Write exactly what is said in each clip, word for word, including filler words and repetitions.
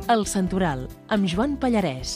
El Santoral, amb Joan Pallarès.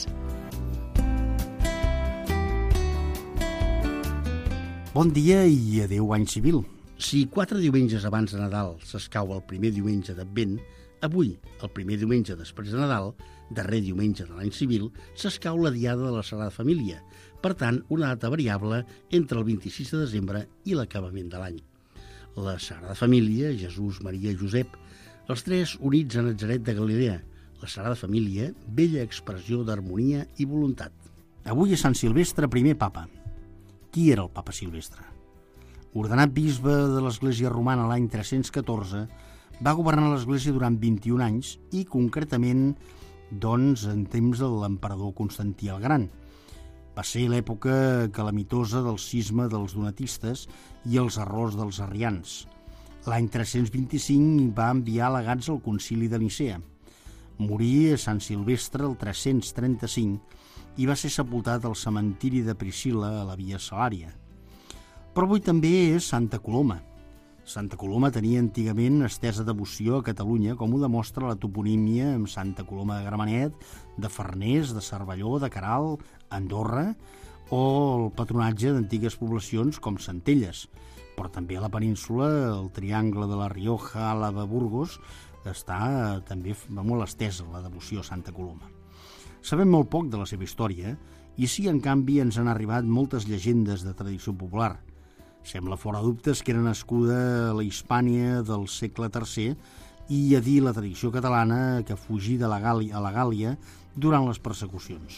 Bon dia i adéu any civil. Si quatre diumenges abans de Nadal s'escau el primer diumenge d'Advent, avui, el primer diumenge després de Nadal, darrer diumenge de l'any civil, s'escau la Diada de la Sagrada Família, per tant, una data variable entre el vint-i-sis de desembre i l'acabament de l'any. La Sagrada Família, Jesús, Maria i Josep, els tres units a Natzaret de Galilea, la Sagrada Família, bella expressió d'harmonia i voluntat. Avui és Sant Silvestre, primer papa. Qui era el papa Silvestre? Ordenat bisbe de l'Església Romana l'any tres-cents catorze, va governar l'Església durant vint-i-un anys i, concretament, doncs, en temps de l'emperador Constantí el Gran. Va ser l'època calamitosa del cisma dels donatistes i els errors dels arrians. L'any tres-cents vint-i-cinc va enviar legats al concili de Nicea. Morí a Sant Silvestre el tres-cents trenta-cinc i va ser sepultat al cementiri de Priscil·la a la Via Salària. Però avui també és Santa Coloma. Santa Coloma tenia antigament estesa devoció a Catalunya, com ho demostra la toponímia amb Santa Coloma de Gramenet, de Farners, de Cervelló, de Caral, Andorra, o el patronatge d'antigues poblacions com Centelles. Però també a la península, el triangle de la Rioja, Àlaba, Burgos, està també molt estesa la devoció a Santa Coloma. Sabem molt poc de la seva història i sí, en canvi, ens han arribat moltes llegendes de tradició popular. Sembla fora dubtes que era nascuda a la Hispània del segle tercer i a dir la tradició catalana que fugí de la Gàlia, a la Gàlia durant les persecucions.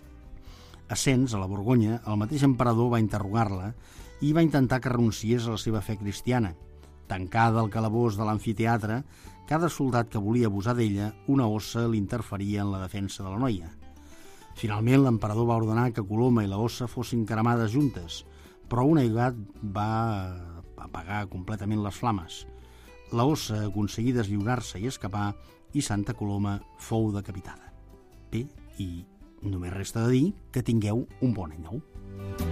A Sens, a la Borgonya, el mateix emperador va interrogar-la i va intentar que renunciés a la seva fe cristiana. Tancada al calabós de l'amfiteatre, cada soldat que volia abusar d'ella, una ossa l'interferia en la defensa de la noia. Finalment, l'emperador va ordenar que Coloma i la ossa fossin cremades juntes, però un aiguat va apagar completament les flames. La ossa aconseguí deslliurar-se i escapar i Santa Coloma fou decapitada. Bé, i només resta de dir que tingueu un bon any nou.